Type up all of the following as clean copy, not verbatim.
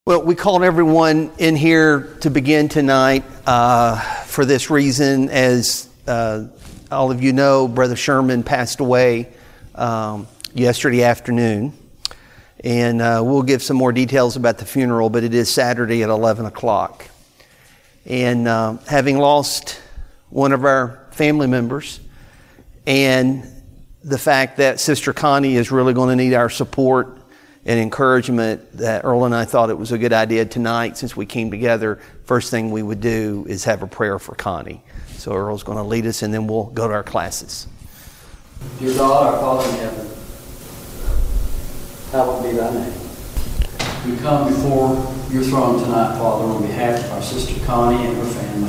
Well, we called everyone in here to begin tonight for this reason. As all of you know, Brother Sherman passed away yesterday afternoon. And we'll give some more details about the funeral, but it is Saturday at 11 o'clock. And having lost one of our family members, and the fact that Sister Connie is really going to need our support and encouragement, that Earl and I thought it was a good idea tonight, since we came together, first thing we would do is have a prayer for Connie. So Earl's going to lead us, and then we'll go to our classes. Dear God, our Father in heaven, hallowed be thy name. We come before your throne tonight, Father, on behalf of our sister Connie and her family,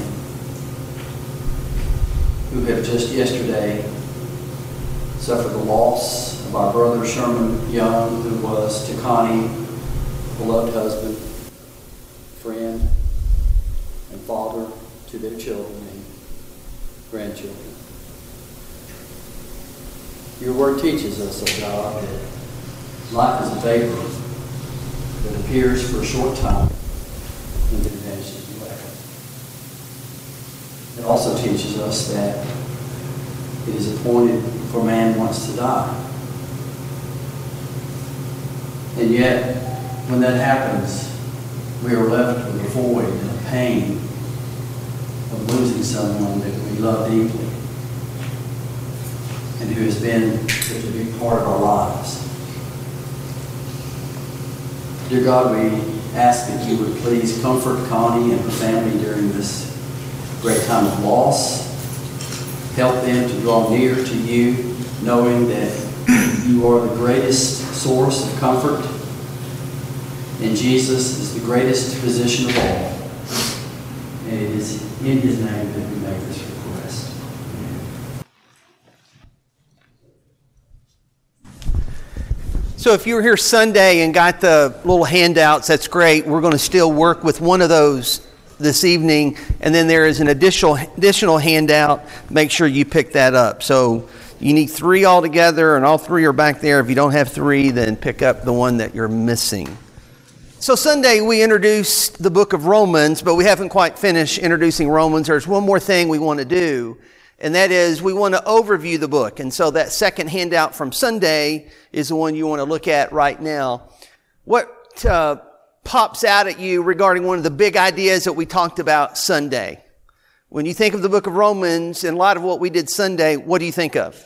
who have just yesterday suffered the loss of our brother Sherman Young, who was to Connie a beloved husband, friend, and father to their children and grandchildren. Your word teaches us, O God, that life is a vapor that appears for a short time and then vanishes away. It also teaches us that it is appointed for man once to die. And yet, when that happens, we are left with a void and a pain of losing someone that we love deeply and who has been such a big part of our lives. Dear God, we ask that you would please comfort Connie and her family during this great time of loss. Help them to draw near to you, knowing that you are the greatest source of comfort, and Jesus is the greatest physician of all. And it is in his name that we make this request. Amen. So if you were here Sunday and got the little handouts, that's great. We're going to still work with one of those this evening, and then there is an additional handout. Make sure you pick that up. So you need 3 altogether, and all 3 are back there. If you don't have 3, then pick up the one that you're missing. So Sunday we introduced the book of Romans, but we haven't quite finished introducing Romans. There's one more thing we want to do, and that is we want to overview the book. And so that second handout from Sunday is the one you want to look at right now. What pops out at you regarding one of the big ideas that we talked about Sunday? When you think of the book of Romans, and a lot of what we did Sunday, what do you think of?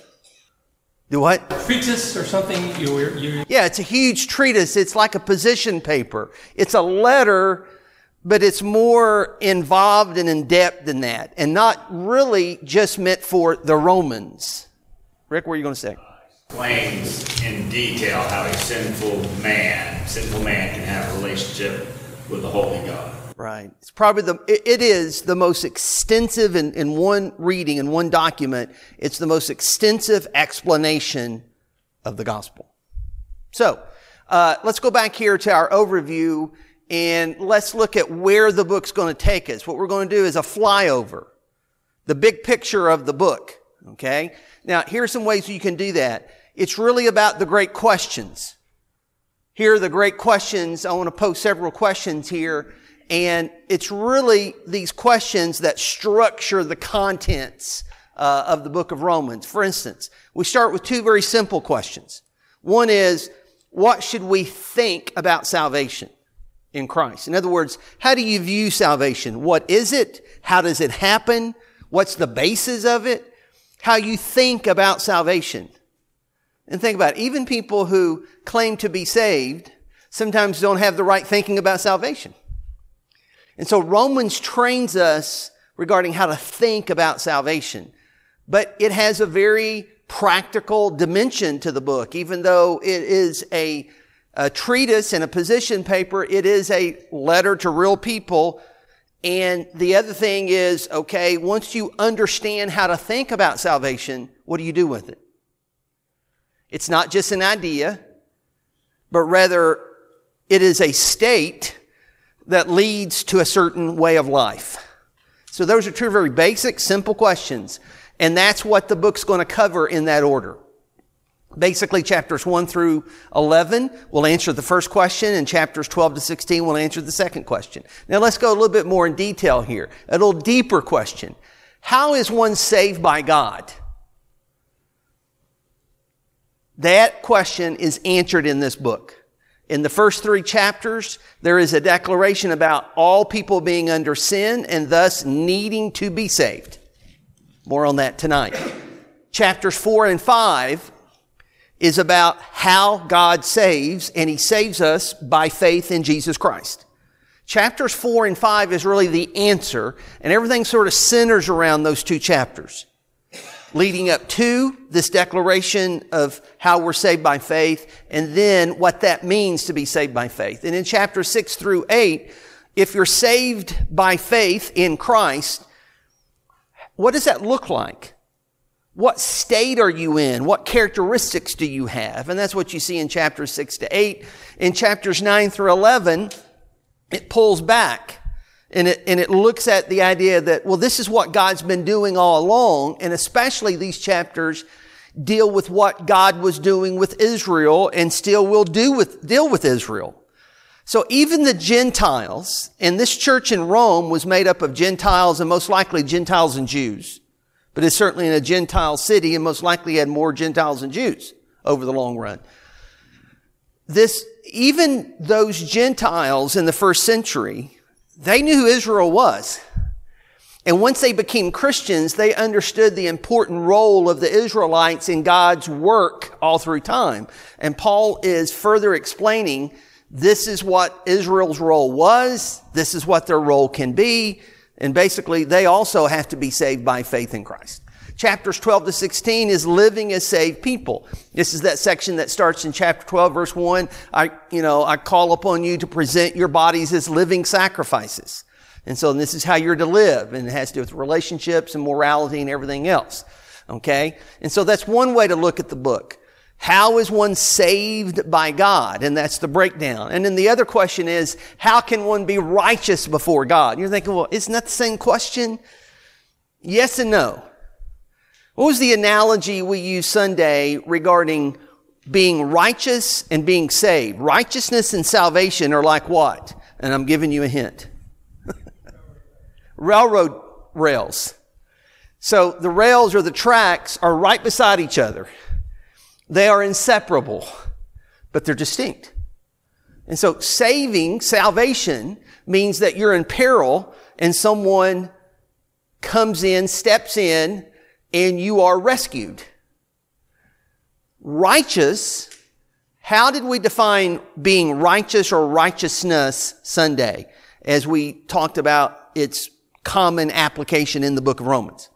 Do what? Treatise or something? Yeah, it's a huge treatise. It's like a position paper. It's a letter, but it's more involved and in-depth than that, and not really just meant for the Romans. Rick, what are you going to say? Explains in detail how a sinful man can have a relationship with the Holy God. Right. It's probably it is the most extensive in one reading, in one document. It's the most extensive explanation of the gospel. So, let's go back here to our overview, and let's look at where the book's going to take us. What we're going to do is a flyover, the big picture of the book. Okay? Now, here are some ways you can do that. It's really about the great questions. Here are the great questions. I want to pose several questions here. And it's really these questions that structure the contents of the book of Romans. For instance, we start with 2 very simple questions. One is, what should we think about salvation in Christ? In other words, how do you view salvation? What is it? How does it happen? What's the basis of it? How you think about salvation. And think about it. Even people who claim to be saved sometimes don't have the right thinking about salvation. And so Romans trains us regarding how to think about salvation. But it has a very practical dimension to the book. Even though it is a treatise and a position paper, it is a letter to real people. And the other thing is, okay, once you understand how to think about salvation, what do you do with it? It's not just an idea, but rather it is a state that leads to a certain way of life. So those are 2 very basic, simple questions. And that's what the book's going to cover in that order. Basically, chapters 1 through 11 will answer the first question, and chapters 12 to 16 will answer the second question. Now let's go a little bit more in detail here. A little deeper question. How is one saved by God? That question is answered in this book. In the first 3 chapters, there is a declaration about all people being under sin and thus needing to be saved. More on that tonight. Chapters 4 and 5 is about how God saves, and He saves us by faith in Jesus Christ. Chapters 4 and 5 is really the answer, and everything sort of centers around those 2 chapters, leading up to this declaration of how we're saved by faith, and then what that means to be saved by faith. And in chapters 6 through 8, if you're saved by faith in Christ, what does that look like? What state are you in? What characteristics do you have? And that's what you see in chapters 6 to 8. In chapters 9 through 11, it pulls back and it looks at the idea that, well, this is what God's been doing all along. And especially these chapters deal with what God was doing with Israel and still will deal with Israel. So even the Gentiles, and this church in Rome was made up of Gentiles and most likely Gentiles and Jews. But it's certainly in a Gentile city and most likely had more Gentiles than Jews over the long run. Even those Gentiles in the first century, they knew who Israel was. And once they became Christians, they understood the important role of the Israelites in God's work all through time. And Paul is further explaining this is what Israel's role was, this is what their role can be, and basically they also have to be saved by faith in Christ. Chapters 12 to 16 is living as saved people. This is that section that starts in chapter 12, verse 1. I call upon you to present your bodies as living sacrifices. And so this is how you're to live, and it has to do with relationships and morality and everything else. Okay? And so that's one way to look at the book. How is one saved by God? And that's the breakdown. And then the other question is, how can one be righteous before God? You're thinking, well, isn't that the same question? Yes and no. What was the analogy we used Sunday regarding being righteous and being saved? Righteousness and salvation are like what? And I'm giving you a hint. Railroad rails. So the rails or the tracks are right beside each other. They are inseparable, but they're distinct. And so salvation means that you're in peril and someone comes in, steps in, and you are rescued. Righteous, how did we define being righteous or righteousness Sunday as we talked about its common application in the book of Romans?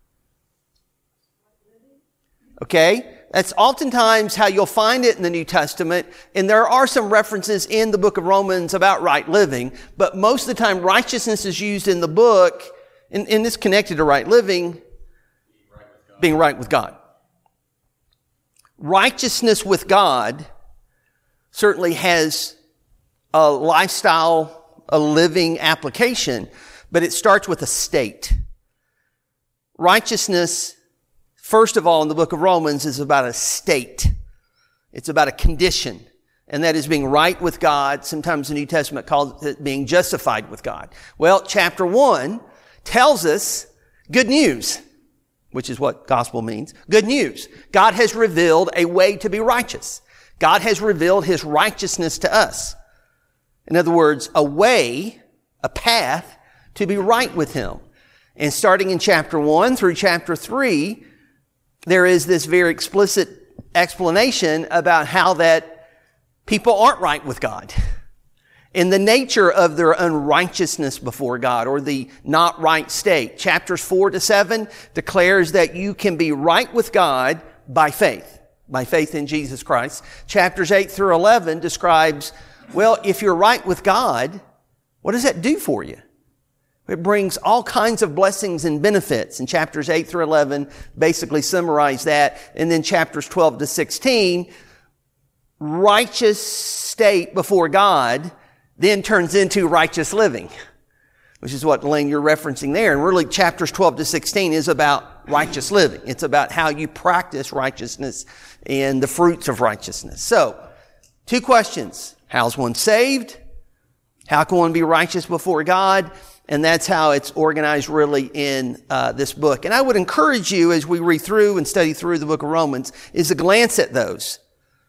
Okay? That's oftentimes how you'll find it in the New Testament, and there are some references in the book of Romans about right living, but most of the time righteousness is used in the book, and it's connected to right living, being right with God. Righteousness with God certainly has a lifestyle, a living application, but it starts with a state. Righteousness, first of all, in the book of Romans, is about a state. It's about a condition, and that is being right with God. Sometimes the New Testament calls it being justified with God. Well, chapter 1 tells us good news, which is what gospel means. Good news. God has revealed a way to be righteous. God has revealed His righteousness to us. In other words, a way, a path to be right with Him. And starting in chapter 1 through chapter 3, there is this very explicit explanation about how that people aren't right with God and the nature of their unrighteousness before God, or the not right state. Chapters 4 to 7 declares that you can be right with God by faith in Jesus Christ. Chapters 8 through 11 describes, well, if you're right with God, what does that do for you? It brings all kinds of blessings and benefits. And chapters 8 through 11 basically summarize that. And then chapters 12 to 16, righteous state before God then turns into righteous living. which is what, Elaine, you're referencing there. And really, chapters 12 to 16 is about righteous living. It's about how you practice righteousness and the fruits of righteousness. So, 2 questions. How's one saved? How can one be righteous before God? And that's how it's organized really in this book. And I would encourage you, as we read through and study through the book of Romans, is to glance at those.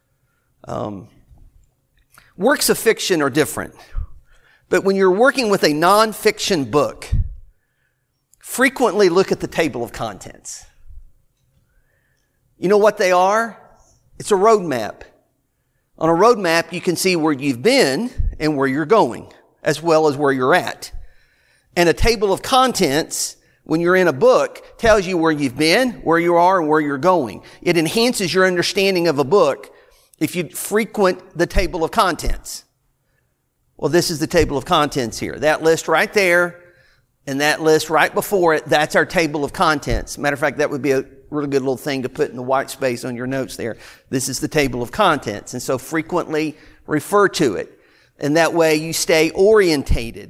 Works of fiction are different. But when you're working with a nonfiction book, frequently look at the table of contents. You know what they are? It's a roadmap. On a roadmap, you can see where you've been and where you're going, as well as where you're at. And a table of contents, when you're in a book, tells you where you've been, where you are, and where you're going. It enhances your understanding of a book if you frequent the table of contents. Well, this is the table of contents here. That list right there and that list right before it, that's our table of contents. Matter of fact, that would be a really good little thing to put in the white space on your notes there. This is the table of contents. And so frequently refer to it. And that way you stay orientated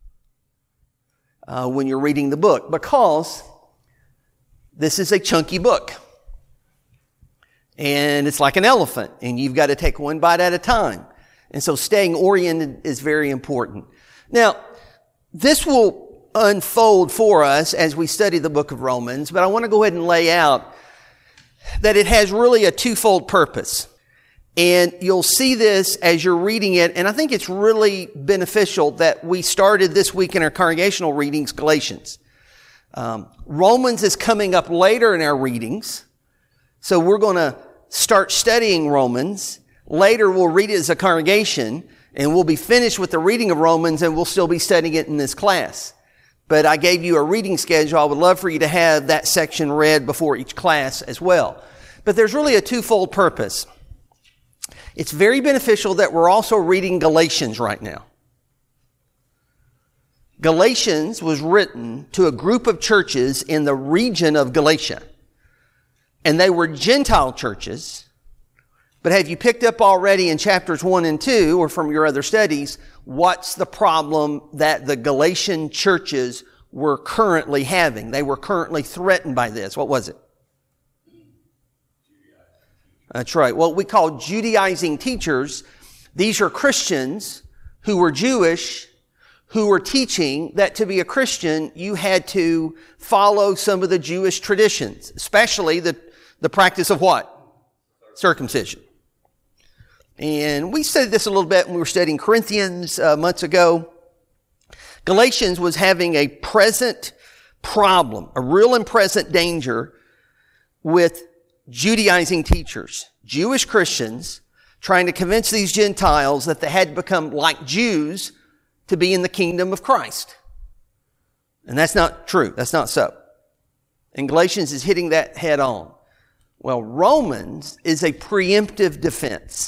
when you're reading the book, because this is a chunky book. And it's like an elephant, and you've got to take one bite at a time. And so staying oriented is very important. Now, this will unfold for us as we study the book of Romans, but I want to go ahead and lay out that it has really a twofold purpose. And you'll see this as you're reading it, and I think it's really beneficial that we started this week in our congregational readings, Galatians. Romans is coming up later in our readings, so we're going to start studying Romans. Later we'll read it as a congregation, and we'll be finished with the reading of Romans, and we'll still be studying it in this class. But I gave you a reading schedule. I would love for you to have that section read before each class as well. But there's really a twofold purpose. It's very beneficial that we're also reading Galatians right now. Galatians was written to a group of churches in the region of Galatia. And they were Gentile churches. But have you picked up already in chapters 1 and 2, or from your other studies, what's the problem that the Galatian churches were currently having? They were currently threatened by this. What was it? That's right. What we call Judaizing teachers. These are Christians who were Jewish, who were teaching that to be a Christian, you had to follow some of the Jewish traditions, especially the practice of what? Circumcision. And we studied this a little bit when we were studying Corinthians months ago. Galatians was having a present problem, a real and present danger with Judaizing teachers, Jewish Christians, trying to convince these Gentiles that they had to become like Jews to be in the kingdom of Christ. And that's not true. That's not so. And Galatians is hitting that head on. Well, Romans is a preemptive defense.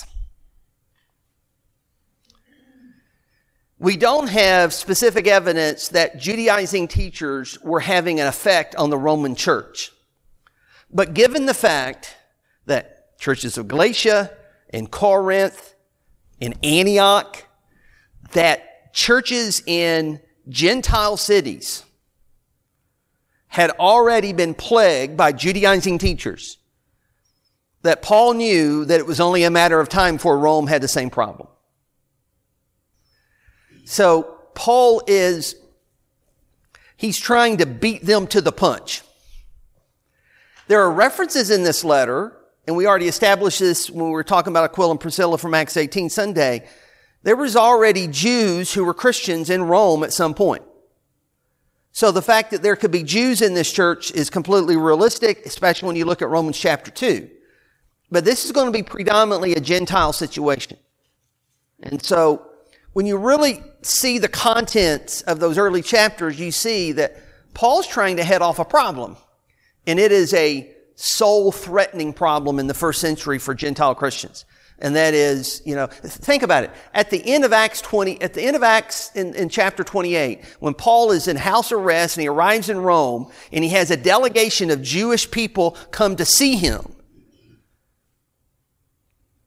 We don't have specific evidence that Judaizing teachers were having an effect on the Roman church. But given the fact that churches of Galatia and Corinth and Antioch, that churches in Gentile cities had already been plagued by Judaizing teachers, that Paul knew that it was only a matter of time before Rome had the same problem. So Paul he's trying to beat them to the punch. There are references in this letter, and we already established this when we were talking about Aquila and Priscilla from Acts 18 Sunday. There was already Jews who were Christians in Rome at some point. So the fact that there could be Jews in this church is completely realistic, especially when you look at Romans chapter 2. But this is going to be predominantly a Gentile situation. And so when you really see the contents of those early chapters, you see that Paul's trying to head off a problem. And it is a soul-threatening problem in the first century for Gentile Christians. And that is, think about it. At the end of Acts in chapter 28, when Paul is in house arrest and he arrives in Rome and he has a delegation of Jewish people come to see him.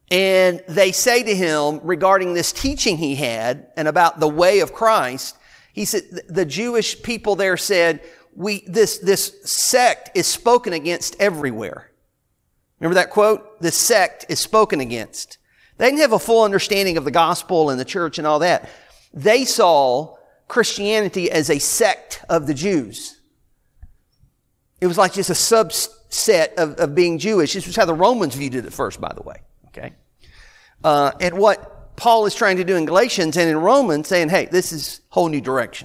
And they say to him regarding this teaching he had and about the way of Christ, He said, the Jewish people there said, this sect is spoken against everywhere. Remember that quote? This sect is spoken against. They didn't have a full understanding of the gospel and the church and all that. They saw Christianity as a sect of the Jews. It was like just a subset of being Jewish. This was how the Romans viewed it at first, by the way. Okay. And what Paul is trying to do in Galatians and in Romans, saying, hey, this is a whole new direction.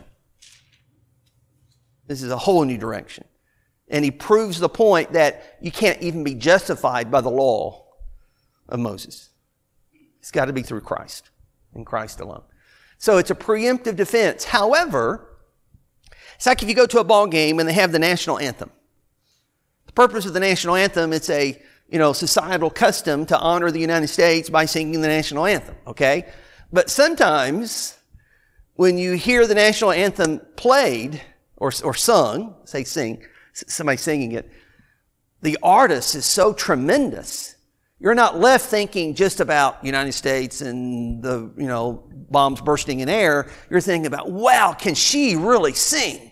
This is a whole new direction. And he proves the point that you can't even be justified by the law of Moses. It's got to be through Christ and Christ alone. So it's a preemptive defense. However, it's like if you go to a ball game and they have the national anthem. The purpose of the national anthem, it's a societal custom to honor the United States by singing the national anthem, okay? But sometimes when you hear the national anthem played or sung, somebody singing it, the artist is so tremendous. You're not left thinking just about United States and the, bombs bursting in air. You're thinking about, wow, can she really sing?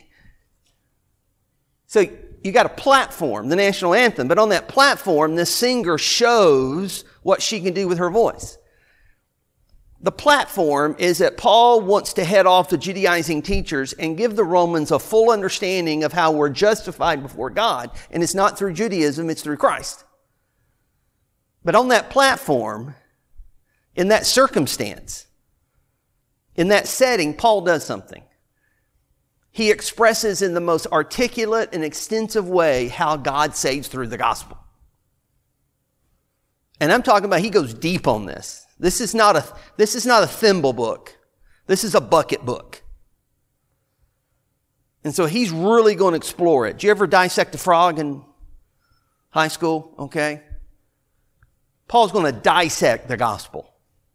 So you got a platform, the national anthem, but on that platform, this singer shows what she can do with her voice. The platform is that Paul wants to head off the Judaizing teachers and give the Romans a full understanding of how we're justified before God. And it's not through Judaism, it's through Christ. But on that platform, in that circumstance, in that setting, Paul does something. He expresses in the most articulate and extensive way how God saves through the gospel. And I'm talking about he goes deep on this. This is not a thimble book. This is a bucket book. And so he's really going to explore it. Did you ever dissect a frog in high school? Okay. Paul's going to dissect the gospel.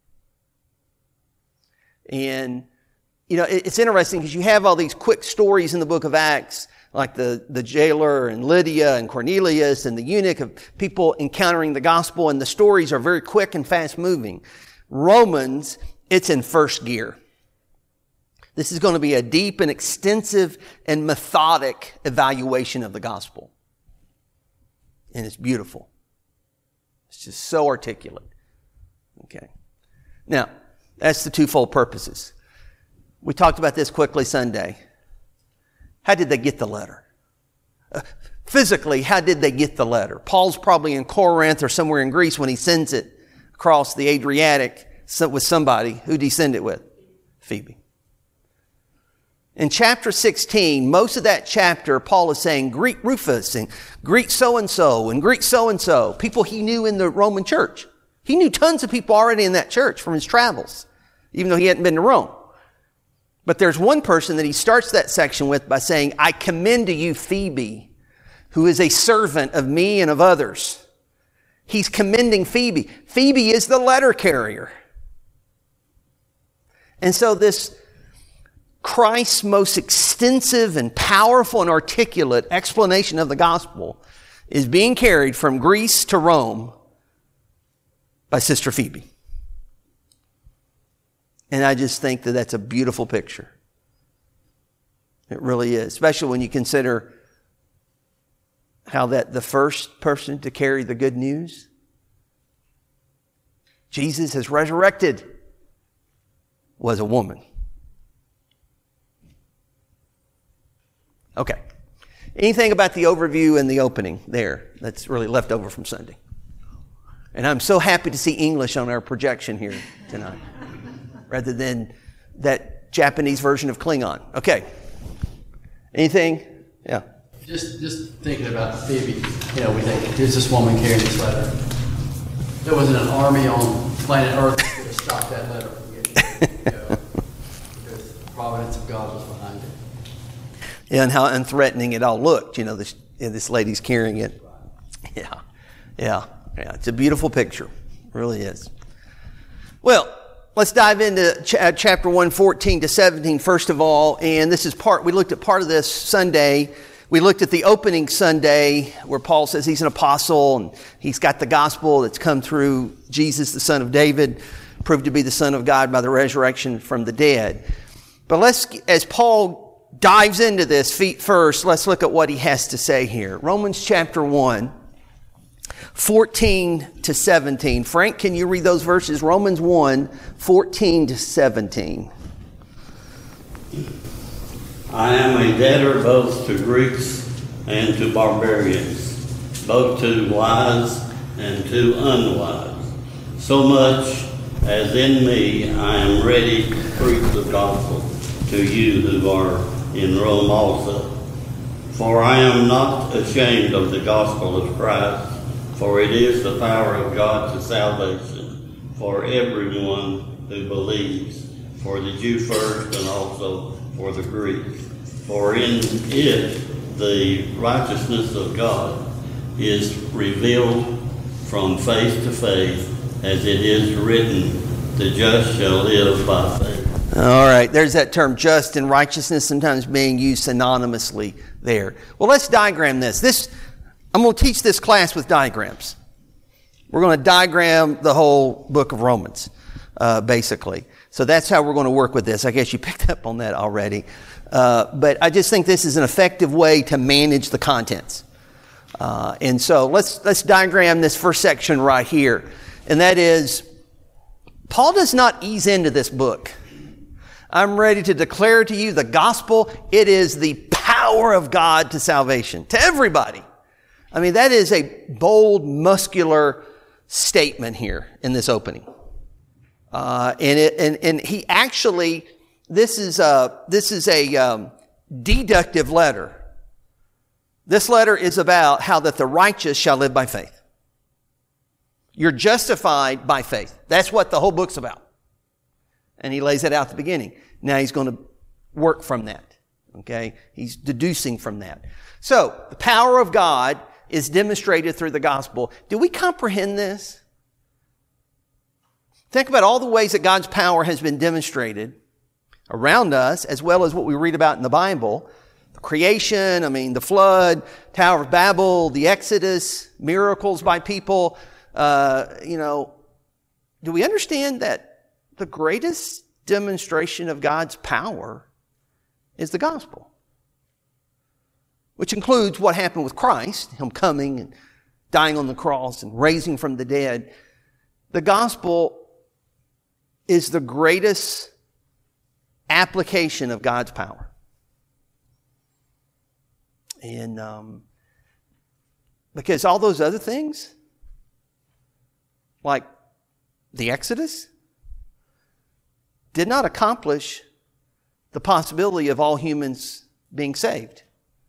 And, it's interesting because you have all these quick stories in the book of Acts, like the jailer and Lydia and Cornelius and the eunuch of people encountering the gospel, and the stories are very quick and fast moving. Romans, it's in first gear. This is going to be a deep and extensive and methodic evaluation of the gospel. And it's beautiful. It's just so articulate. Okay. Now, that's the twofold purposes. We talked about this quickly Sunday. How did they get the letter? Physically, how did they get the letter? Paul's probably in Corinth or somewhere in Greece when he sends it across the Adriatic with somebody. Who did he send it with? Phoebe. In chapter 16, most of that chapter, Paul is saying Greet Rufus and greet so-and-so and greet so-and-so, people he knew in the Roman church. He knew tons of people already in that church from his travels, even though he hadn't been to Rome. But there's one person that he starts that section with by saying, I commend to you Phoebe, who is a servant of me and of others. He's commending Phoebe. Phoebe is the letter carrier. And so this Christ's most extensive and powerful and articulate explanation of the gospel is being carried from Greece to Rome by Sister Phoebe. And I just think that that's a beautiful picture. It really is, especially when you consider how that the first person to carry the good news, Jesus has resurrected, was a woman. Okay. Anything about the overview and the opening there that's really left over from Sunday? And I'm so happy to see English on our projection here tonight, rather than that Japanese version of Klingon. Okay. Anything? Yeah. Just thinking about Phoebe, we think, here's this woman carrying this letter. There wasn't an army on planet Earth that could have stopped that letter from getting there. Because the providence of God was behind it. Yeah, and how unthreatening it all looked. This lady's carrying it. Yeah. It's a beautiful picture. It really is. Well, let's dive into chapter 1:14 to 17 first of all. And this is we looked at part of this Sunday. We looked at the opening Sunday where Paul says he's an apostle and he's got the gospel that's come through Jesus, the son of David, proved to be the Son of God by the resurrection from the dead. But as Paul dives into this feet first, let's look at what he has to say here. Romans chapter 1, 14 to 17. Frank, can you read those verses? Romans 1, 14 to 17. I am a debtor both to Greeks and to barbarians, both to wise and to unwise. So much as in me I am ready to preach the gospel to you who are in Rome also. For I am not ashamed of the gospel of Christ, for it is the power of God to salvation for everyone who believes, for the Jew first and also for the Greek. For in it the righteousness of God is revealed from faith to faith, as it is written, the just shall live by faith. All right, there's that term just and righteousness sometimes being used synonymously there. Well, let's diagram this. I'm going to teach this class with diagrams. We're going to diagram the whole book of Romans, basically. So that's how we're going to work with this. I guess you picked up on that already. But I just think this is an effective way to manage the contents. And so let's diagram this first section right here. And that is, Paul does not ease into this book. I'm ready to declare to you the gospel. It is the power of God to salvation, to everybody. I mean, that is a bold, muscular statement here in this opening. And he actually, this is a deductive letter. This letter is about how that the righteous shall live by faith. You're justified by faith. That's what the whole book's about. And he lays it out at the beginning. Now he's going to work from that. Okay? He's deducing from that. So, the power of God is demonstrated through the gospel. Do we comprehend this? Think about all the ways that God's power has been demonstrated around us, as well as what we read about in the Bible. The creation, the flood, Tower of Babel, the Exodus, miracles by people. Do we understand that the greatest demonstration of God's power is the gospel? Which includes what happened with Christ, Him coming and dying on the cross and raising from the dead. The gospel is the greatest application of God's power. And because all those other things, like the Exodus, did not accomplish the possibility of all humans being saved.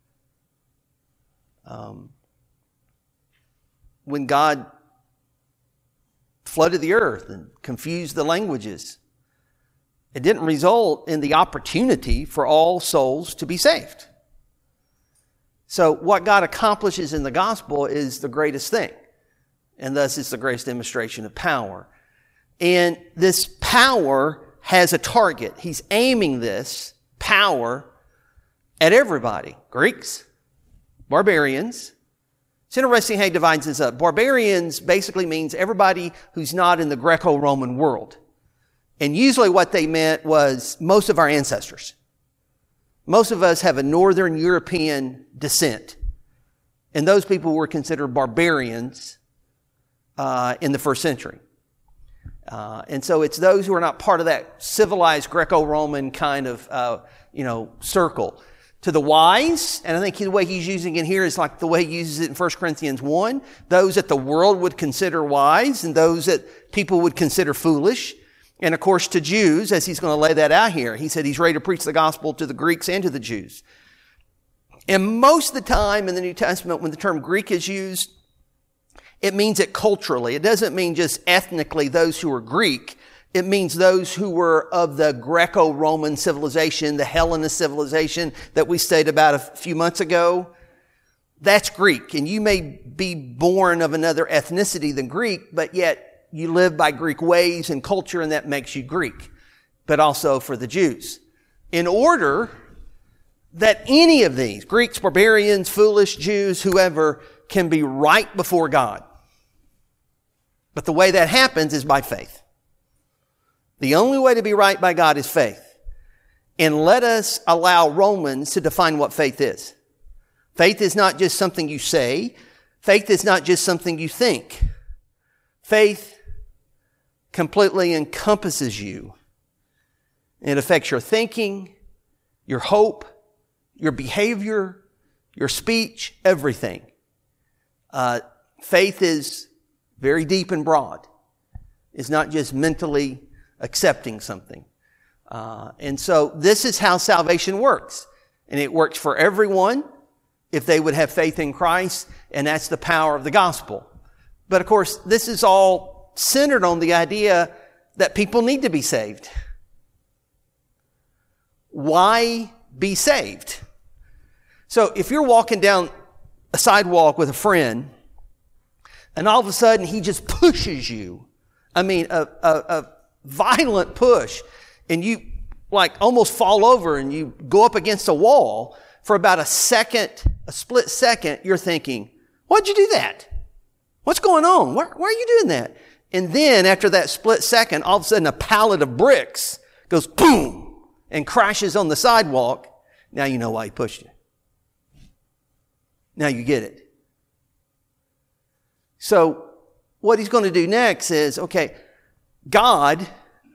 When God flooded the earth and confused the languages, it didn't result in the opportunity for all souls to be saved. So what God accomplishes in the gospel is the greatest thing. And thus it's the greatest demonstration of power. And this power has a target. He's aiming this power at everybody. Greeks, barbarians. It's interesting how he divides this up. Barbarians basically means everybody who's not in the Greco-Roman world. And usually what they meant was most of our ancestors. Most of us have a Northern European descent. And those people were considered barbarians in the first century. And so it's those who are not part of that civilized Greco-Roman kind of, circle. To the wise, and I think the way he's using it here is like the way he uses it in 1 Corinthians 1, those that the world would consider wise and those that people would consider foolish. And of course to Jews, as he's going to lay that out here, he said he's ready to preach the gospel to the Greeks and to the Jews. And most of the time in the New Testament, when the term Greek is used, it means it culturally. It doesn't mean just ethnically those who are Greek. It means those who were of the Greco-Roman civilization, the Hellenist civilization that we studied about a few months ago. That's Greek. And you may be born of another ethnicity than Greek, but yet you live by Greek ways and culture, and that makes you Greek. But also for the Jews. In order that any of these, Greeks, barbarians, foolish Jews, whoever, can be right before God. But the way that happens is by faith. The only way to be right by God is faith. And let us allow Romans to define what faith is. Faith is not just something you say. Faith is not just something you think. Faith completely encompasses you. It affects your thinking, your hope, your behavior, your speech, everything. Faith is very deep and broad. It's not just mentally accepting something. And so this is how salvation works. And it works for everyone if they would have faith in Christ, and that's the power of the gospel. But of course, this is all centered on the idea that people need to be saved. Why be saved? So if you're walking down a sidewalk with a friend, and all of a sudden he just pushes you, I mean, a violent push, and you like almost fall over and you go up against a wall for about a split second, you're thinking, why'd you do that? What's going on? Why are you doing that? And then after that split second, all of a sudden a pallet of bricks goes boom and crashes on the sidewalk. Now you know why he pushed you. Now you get it. So what he's going to do next is, okay, God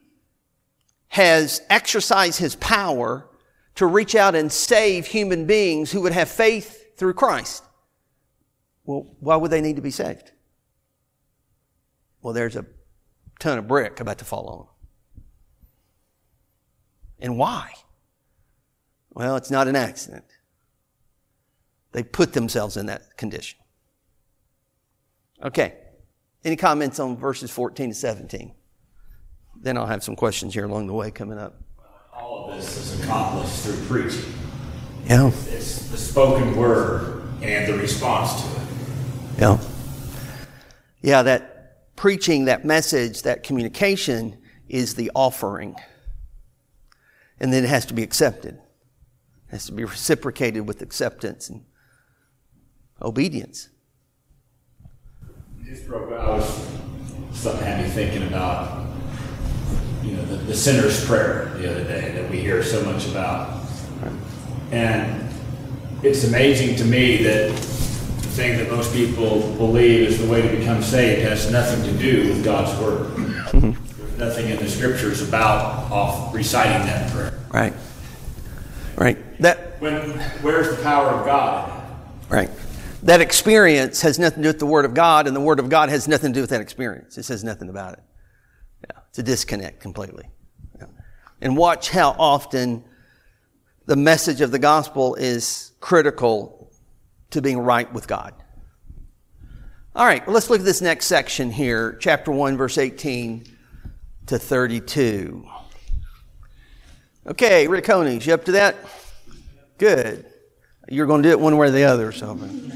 has exercised his power to reach out and save human beings who would have faith through Christ. Well, why would they need to be saved? Well, there's a ton of brick about to fall on them. And why? Well, it's not an accident. They put themselves in that condition. Okay. Any comments on verses 14 to 17? Then I'll have some questions here along the way coming up. All of this is accomplished through preaching. Yeah. It's the spoken word and the response to it. Yeah. Yeah, that preaching, that message, that communication is the offering. And then it has to be accepted. It has to be reciprocated with acceptance and obedience. Just broke out. Something had me thinking about, the sinner's prayer the other day that we hear so much about. And it's amazing to me that the thing that most people believe is the way to become saved has nothing to do with God's word. There's nothing in the scriptures about reciting that prayer. Right. Right. Where's the power of God? Right. That experience has nothing to do with the Word of God, and the Word of God has nothing to do with that experience. It says nothing about it. Yeah, it's a disconnect completely. Yeah. And watch how often the message of the gospel is critical to being right with God. All right, well, let's look at this next section here, chapter 1, verse 18 to 32. Okay, Rick Honig, you up to that? Good. You're going to do it one way or the other or something.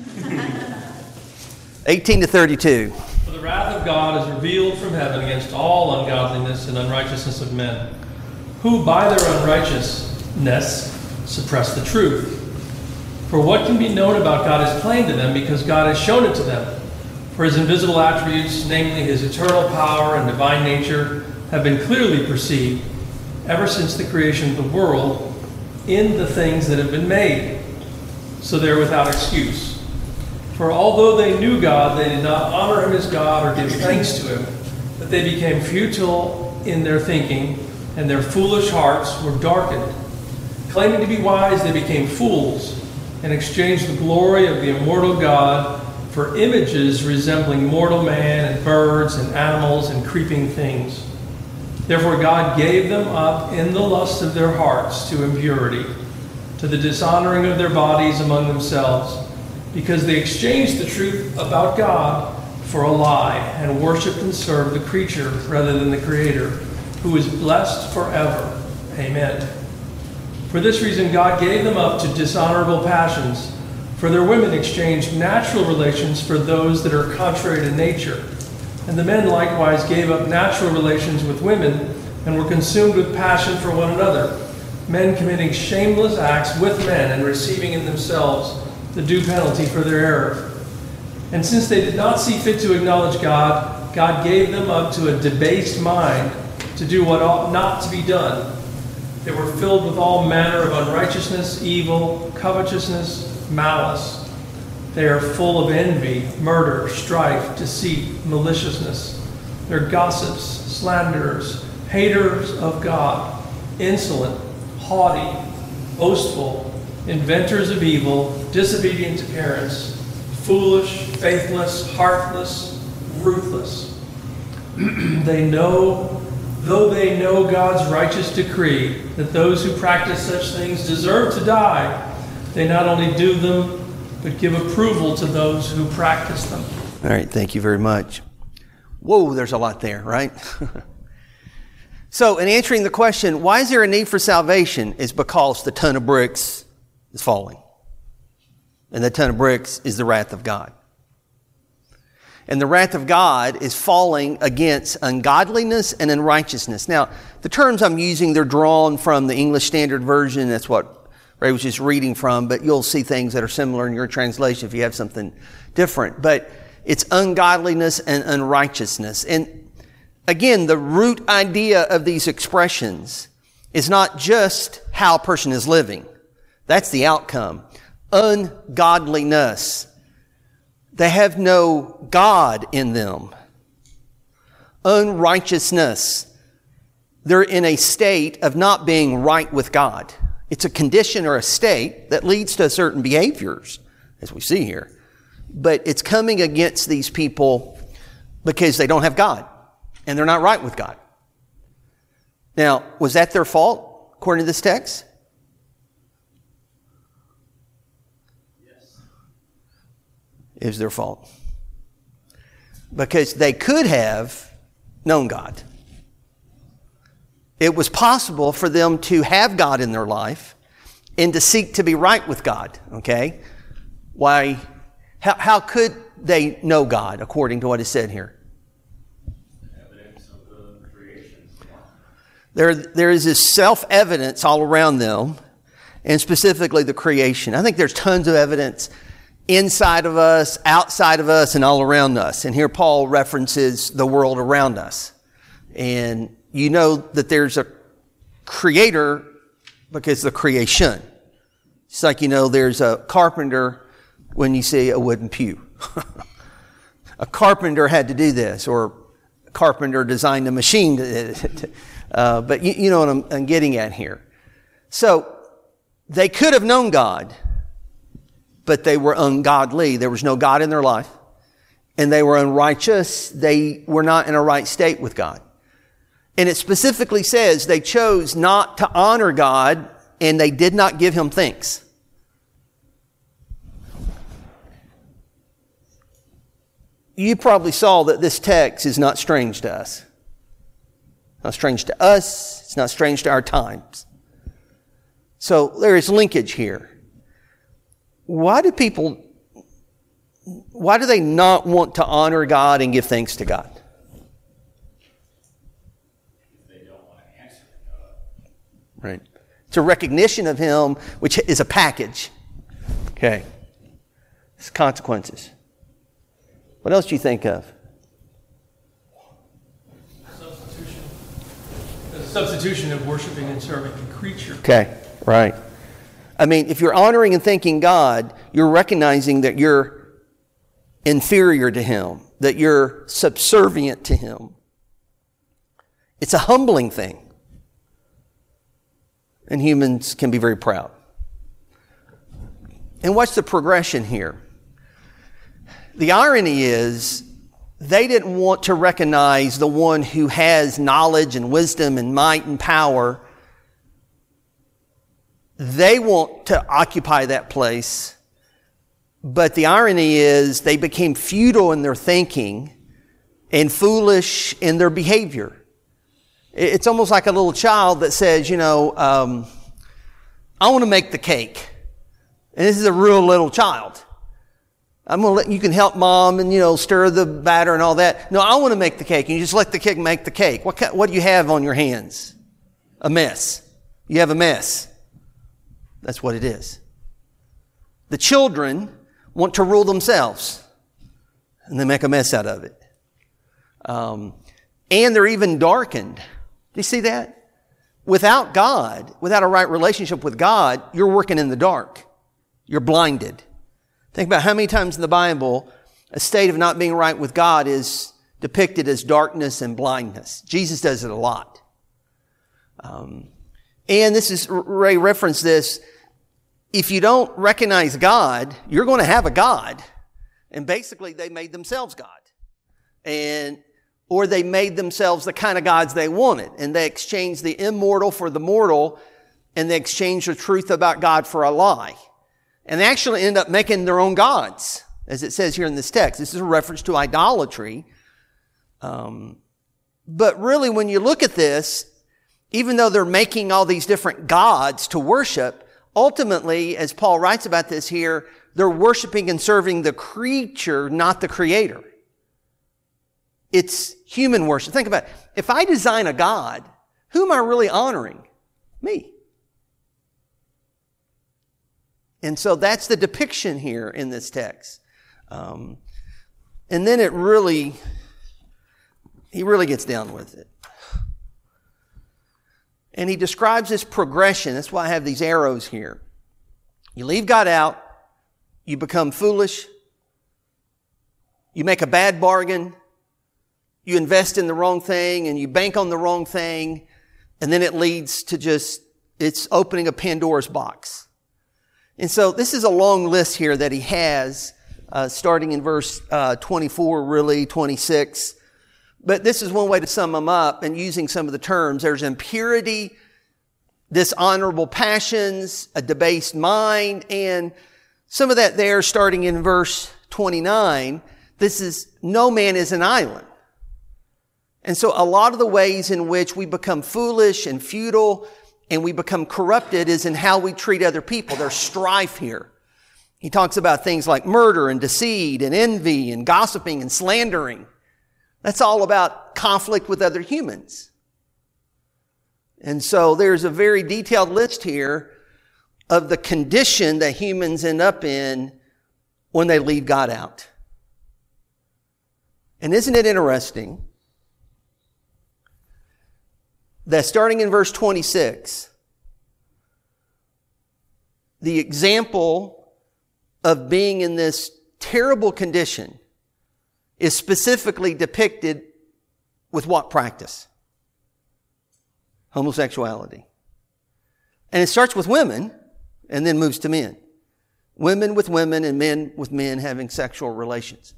18 to 32. For the wrath of God is revealed from heaven against all ungodliness and unrighteousness of men, who by their unrighteousness suppress the truth. For what can be known about God is plain to them, because God has shown it to them. For his invisible attributes, namely his eternal power and divine nature, have been clearly perceived ever since the creation of the world in the things that have been made. So they are without excuse. For although they knew God, they did not honor him as God or give thanks to him, but they became futile in their thinking, and their foolish hearts were darkened. Claiming to be wise, they became fools, and exchanged the glory of the immortal God for images resembling mortal man and birds and animals and creeping things. Therefore God gave them up in the lust of their hearts to impurity, to the dishonoring of their bodies among themselves, because they exchanged the truth about God for a lie, and worshipped and served the creature rather than the Creator, who is blessed forever. Amen. For this reason God gave them up to dishonorable passions, for their women exchanged natural relations for those that are contrary to nature. And the men likewise gave up natural relations with women, and were consumed with passion for one another, men committing shameless acts with men and receiving in themselves the due penalty for their error. And since they did not see fit to acknowledge God, God gave them up to a debased mind to do what ought not to be done. They were filled with all manner of unrighteousness, evil, covetousness, malice. They are full of envy, murder, strife, deceit, maliciousness. They're gossips, slanderers, haters of God, insolent, haughty, boastful, inventors of evil, disobedient to parents, foolish, faithless, heartless, ruthless. Though they know God's righteous decree that those who practice such things deserve to die, they not only do them, but give approval to those who practice them. All right, thank you very much. Whoa, there's a lot there, right? So, in answering the question, why is there a need for salvation, is because the ton of bricks is falling. And the ton of bricks is the wrath of God. And the wrath of God is falling against ungodliness and unrighteousness. Now, the terms I'm using, they're drawn from the English Standard Version. That's what Ray was just reading from, but you'll see things that are similar in your translation if you have something different. But it's ungodliness and unrighteousness. And again, the root idea of these expressions is not just how a person is living. That's the outcome. Ungodliness. They have no God in them. Unrighteousness. They're in a state of not being right with God. It's a condition or a state that leads to certain behaviors, as we see here. But it's coming against these people because they don't have God and they're not right with God. Now, was that their fault, according to this text? It was their fault. Because they could have known God. It was possible for them to have God in their life and to seek to be right with God. Okay? Why? How could they know God, according to what is said here? Evidence of the creation. There is this self-evidence all around them, and specifically the creation. I think there's tons of evidence inside of us, outside of us, and all around us. And here Paul references the world around us. And you know that there's a creator because of the creation. It's like, you know, there's a carpenter when you see a wooden pew. A carpenter had to do this, or a carpenter designed a machine. But you know what I'm getting at here. So they could have known God, but they were ungodly. There was no God in their life. And they were unrighteous. They were not in a right state with God. And it specifically says they chose not to honor God and they did not give Him thanks. You probably saw that this text is not strange to us. Not strange to us. It's not strange to our times. So there is linkage here. Why do they not want to honor God and give thanks to God? They don't want to answer God. Right. It's a recognition of Him, which is a package. Okay. It's consequences. What else do you think of? Substitution. The substitution of worshiping and serving a creature. Okay. Right. I mean, if you're honoring and thanking God, you're recognizing that you're inferior to Him, that you're subservient to Him. It's a humbling thing. And humans can be very proud. And what's the progression here? The irony is, they didn't want to recognize the one who has knowledge and wisdom and might and power. They want to occupy that place. But the irony is they became futile in their thinking and foolish in their behavior. It's almost like a little child that says, I want to make the cake. And this is a real little child. I'm going to let you can help mom and, stir the batter and all that. No, I want to make the cake. And you just let the kid make the cake. What do you have on your hands? A mess. You have a mess. That's what it is. The children want to rule themselves, and they make a mess out of it. And they're even darkened. Do you see that? without God, without a right relationship with God, you're working in the dark. You're blinded. Think about how many times in the Bible a state of not being right with God is depicted as darkness and blindness. Jesus does it a lot. And this is, Ray referenced this, if you don't recognize God, you're going to have a God. And basically they made themselves God. Or they made themselves the kind of gods they wanted. And they exchanged the immortal for the mortal, and they exchanged the truth about God for a lie. And they actually end up making their own gods, as it says here in this text. This is a reference to idolatry. But really, when you look at this, even though they're making all these different gods to worship, ultimately, as Paul writes about this here, they're worshiping and serving the creature, not the creator. It's human worship. Think about it. If I design a god, who am I really honoring? Me. And so that's the depiction here in this text. And then he really gets down with it. And he describes this progression. That's why I have these arrows here. You leave God out. You become foolish. You make a bad bargain. You invest in the wrong thing and you bank on the wrong thing. And then it leads to it's opening a Pandora's box. And so this is a long list here that he has, starting in verse 24, really, 26. But this is one way to sum them up and using some of the terms. There's impurity, dishonorable passions, a debased mind, and some of that there starting in verse 29. This is, no man is an island. And so a lot of the ways in which we become foolish and futile and we become corrupted is in how we treat other people. There's strife here. He talks about things like murder and deceit and envy and gossiping and slandering. That's all about conflict with other humans. And so there's a very detailed list here of the condition that humans end up in when they leave God out. And isn't it interesting that starting in verse 26, the example of being in this terrible condition is specifically depicted with what practice? Homosexuality. And it starts with women and then moves to men. Women with women and men with men having sexual relations.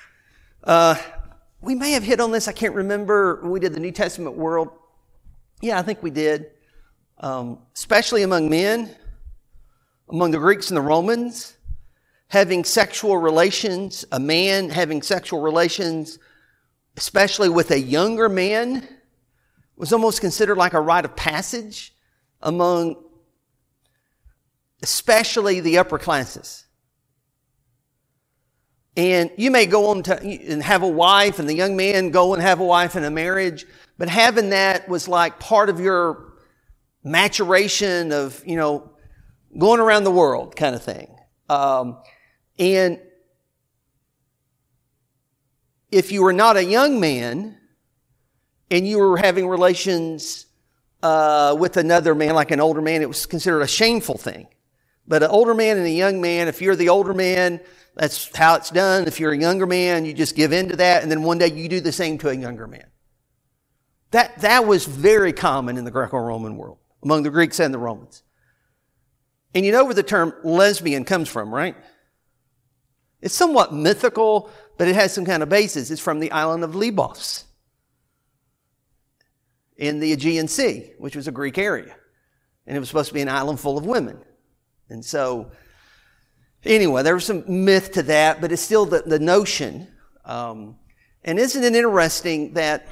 We may have hit on this. I can't remember when we did the New Testament world. Yeah, I think we did. Especially among men, among the Greeks and the Romans, having sexual relations, a man having sexual relations, especially with a younger man, was almost considered like a rite of passage among especially the upper classes. And you may go on and have a wife, and the young man go and have a wife in a marriage, but having that was like part of your maturation of, going around the world kind of thing. And if you were not a young man and you were having relations with another man, like an older man, it was considered a shameful thing. But an older man and a young man, if you're the older man, that's how it's done. If you're a younger man, you just give in to that, and then one day you do the same to a younger man. That was very common in the Greco-Roman world, among the Greeks and the Romans. And you know where the term lesbian comes from, right? It's somewhat mythical, but it has some kind of basis. It's from the island of Lesbos in the Aegean Sea, which was a Greek area. And it was supposed to be an island full of women. And so, anyway, there was some myth to that, but it's still the notion. And isn't it interesting that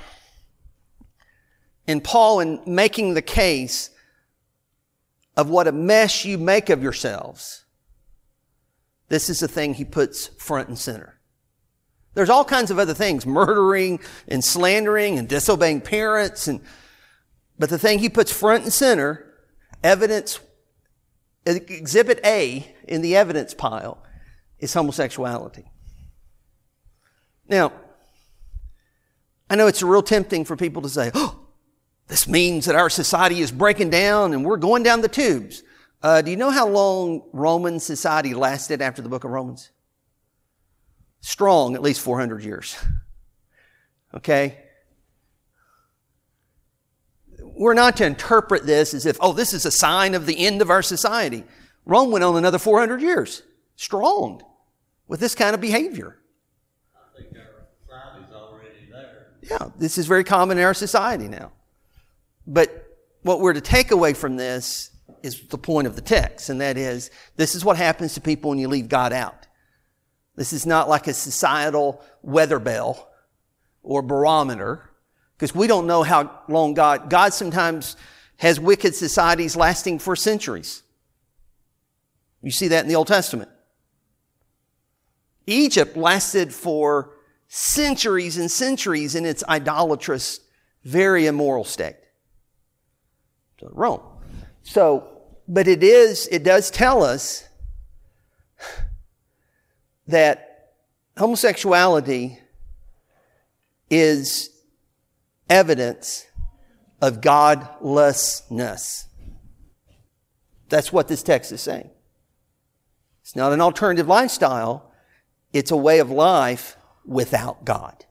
in Paul, in making the case of what a mess you make of yourselves, this is the thing he puts front and center. There's all kinds of other things, murdering and slandering and disobeying parents, but the thing he puts front and center, evidence, exhibit A in the evidence pile, is homosexuality. Now, I know it's real tempting for people to say, this means that our society is breaking down and we're going down the tubes. Do you know how long Roman society lasted after the book of Romans? Strong, at least 400 years. Okay? We're not to interpret this as if, oh, this is a sign of the end of our society. Rome went on another 400 years, strong, with this kind of behavior. I think our society's already there. Yeah, this is very common in our society now. But what we're to take away from this is the point of the text, and that is, this is what happens to people when you leave God out. This is not like a societal weather bell or barometer, because we don't know how long God sometimes has wicked societies lasting for centuries. You see that in the Old Testament. Egypt lasted for centuries and centuries in its idolatrous, very immoral state. So Rome. But it does tell us that homosexuality is evidence of godlessness. That's what this text is saying. It's not an alternative lifestyle. It's a way of life without God.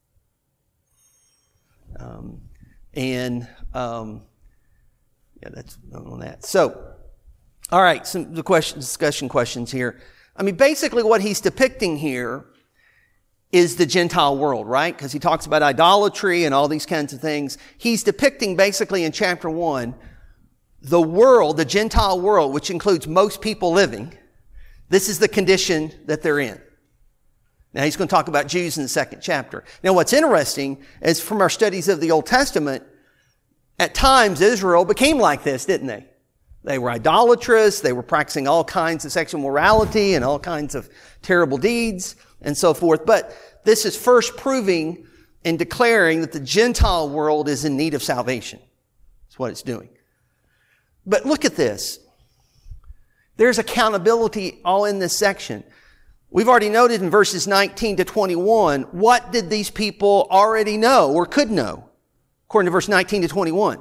That's on that. So, all right, some discussion questions here. I mean, basically what he's depicting here is the Gentile world, right? Because he talks about idolatry and all these kinds of things. He's depicting basically in chapter 1, the world, the Gentile world, which includes most people living. This is the condition that they're in. Now he's going to talk about Jews in the second chapter. Now what's interesting is from our studies of the Old Testament, at times Israel became like this, didn't they? They were idolatrous, they were practicing all kinds of sexual morality and all kinds of terrible deeds and so forth. But this is first proving and declaring that the Gentile world is in need of salvation. That's what it's doing. But look at this. There's accountability all in this section. We've already noted in verses 19 to 21, what did these people already know or could know? According to verse 19 to 21.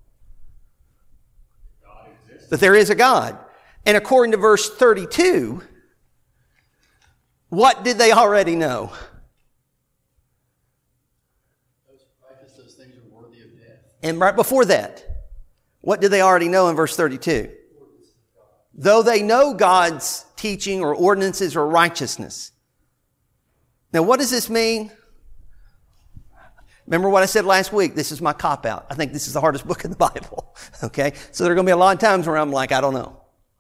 That there is a God. And according to verse 32, what did they already know? Those things are worthy of death. And right before that, what did they already know in verse 32? Though they know God's teaching or ordinances or righteousness. Now, what does this mean? Remember what I said last week? This is my cop-out. I think this is the hardest book in the Bible. Okay? So there are going to be a lot of times where I'm like, I don't know.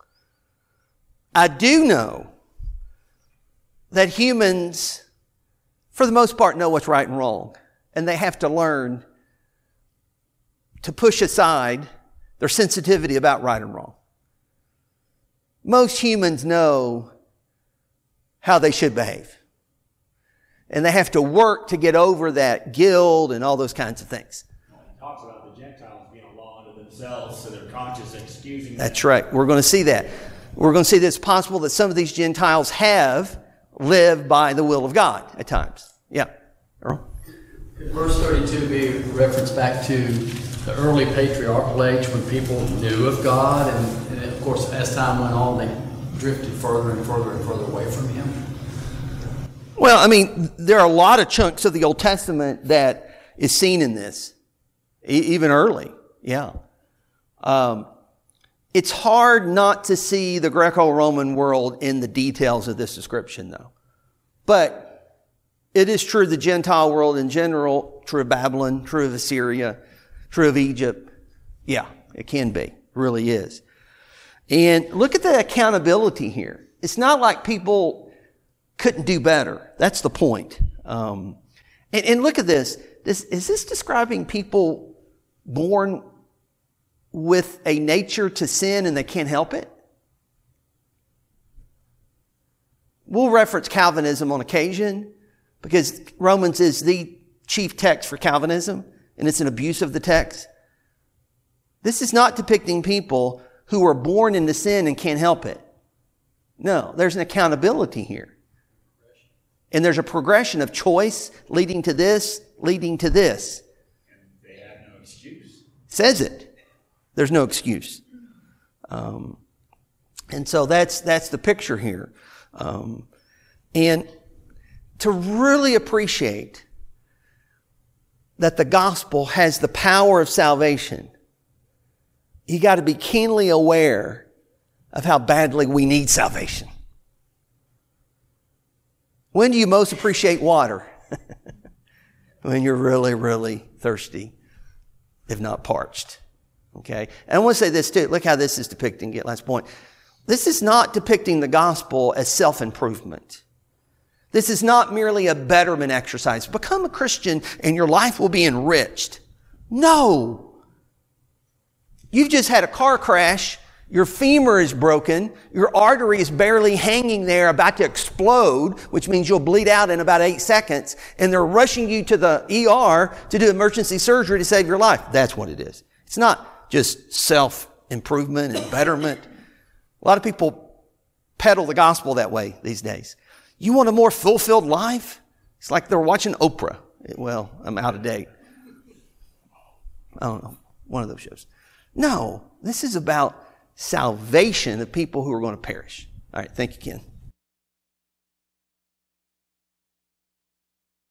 I do know that humans, for the most part, know what's right and wrong. And they have to learn to push aside their sensitivity about right and wrong. Most humans know how they should behave. And they have to work to get over that guilt and all those kinds of things. It talks about the Gentiles being a law unto themselves, so their conscience excusing them. That's right. We're going to see that. We're going to see that it's possible that some of these Gentiles have lived by the will of God at times. Yeah. Earl? Could verse 32 be a reference back to the early patriarchal age when people knew of God and of course as time went on they drifted further and further and further away from Him? Well, I mean, there are a lot of chunks of the Old Testament that is seen in this, even early. Yeah. It's hard not to see the Greco-Roman world in the details of this description, though. But it is true of the Gentile world in general, true of Babylon, true of Assyria, true of Egypt. Yeah, it can be. It really is. And look at the accountability here. It's not like people couldn't do better. That's the point. And look at this. Is this describing people born with a nature to sin and they can't help it? We'll reference Calvinism on occasion because Romans is the chief text for Calvinism and it's an abuse of the text. This is not depicting people who are born into sin and can't help it. No, there's an accountability here. And there's a progression of choice leading to this, leading to this. And they have no excuse. says it. There's no excuse. And so that's the picture here. And to really appreciate that the gospel has the power of salvation, you got to be keenly aware of how badly we need salvation. When do you most appreciate water? When you're really, really thirsty, if not parched. Okay? And I want to say this too. Look how this is depicting, get last point. This is not depicting the gospel as self-improvement. This is not merely a betterment exercise. Become a Christian and your life will be enriched. No. You've just had a car crash. Your femur is broken. Your artery is barely hanging there, about to explode, which means you'll bleed out in about 8 seconds. And they're rushing you to the ER to do emergency surgery to save your life. That's what it is. It's not just self-improvement and betterment. A lot of people peddle the gospel that way these days. You want a more fulfilled life? It's like they're watching Oprah. Well, I'm out of date. I don't know. One of those shows. No, this is about salvation of people who are going to perish. All right. Thank you, Ken.